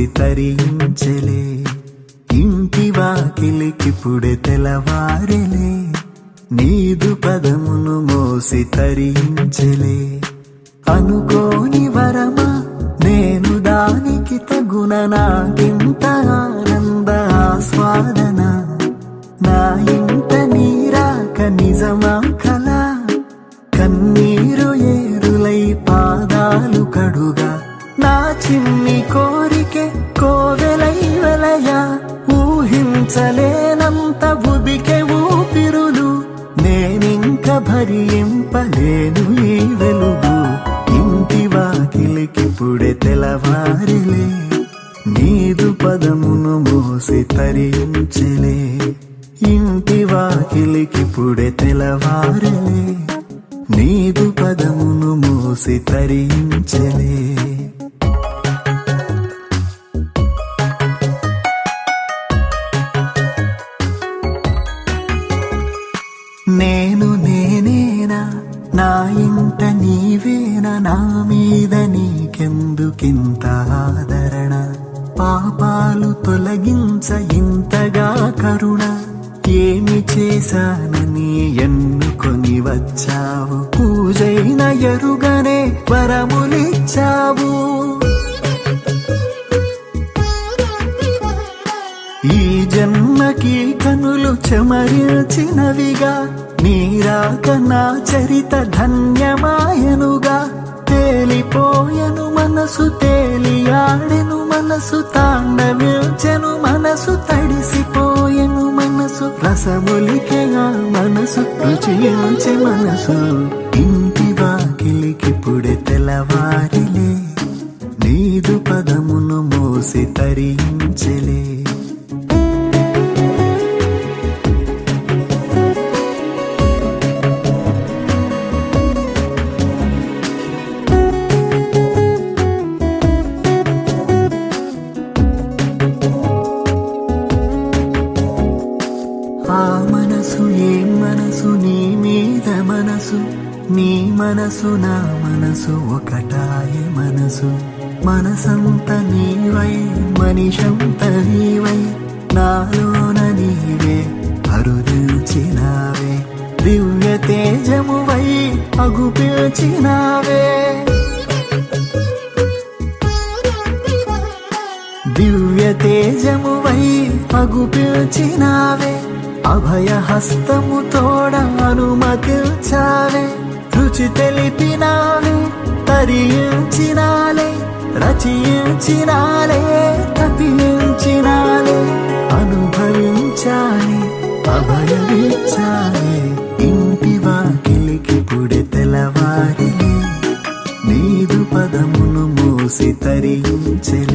తరించెలే. ఇంటి వాకిలికిప్పుడే తెలవారెలే, నీదు పదమును మోసి తరించెలే. అనుకోని వరమా నేను దానికి తగున, నాకింత ఆనంద ఆస్వాదన. నా ఇంట నీరాక నిజమా కల, కన్నీరు ఏరులై పాదాలు కడుగా. నా చిన్ని కోరికే కోవెలై వెలయా, ఊహించలేనంత ఉబికే ఊపిరులు. నేనింక భరింపలేను ఈ వెలుగు. ఇంటి వాకిలికిప్పుడే తెలవారిలే, నీదు పదమును మోసి తరించెలే. ఇంటి వాకిలికిప్పుడే తెలవారిలే, నీదు పదమును మోసి తరించెలే. నేను నేనేనా, నా ఇంట నీవేనా, నా మీద నీకెందుకింత ఆదరణ. పాపాలు తొలగించ ఇంతగా కరుణ, ఏమి చేశానని ఎన్నుకొని వచ్చావు. పూజైన ఎరుగనే వరములిచ్చావు. ఈ జన్మకి కనులు చెమరిచినవిగా, నీరాక నా చరిత ధన్యమాయనుగా. తేలిపోయెను మనసు, తేలియాడెను మనసు, తాండవిల్చెను మనసు, తడిసిపోయెను మనసు. రసములికెగా మనసు, రుచియించే మనసు. ఇంటి వాకిలికిప్పుడే తెలవారిలే, నీదు పదమును మోసి తరించెలే. ఆ మనసు ఏం మనసు, నీ మీద మనసు, నీ మనసు నా మనసు ఒకటాయే మనసు. మనసంత నీవై మనిషంత నీవై, నాలోన నీవే అరుదిల్చినావే. దివ్య తేజమువై అగుపిల్చినావే. దివ్య తేజమువై అగుపిల్చినావే. అభయ హస్తము తోడ అనుమతించావే. రుచి తెలిపినావే, తరించినాలే, రచించినాలే, తపించినాలే. అనుభవించాలే, అభయమిచ్చాలే. ఇంటి వాకిలికిప్పుడే తెలవారిలే, నీదు పదమును మోసి తరించెలే.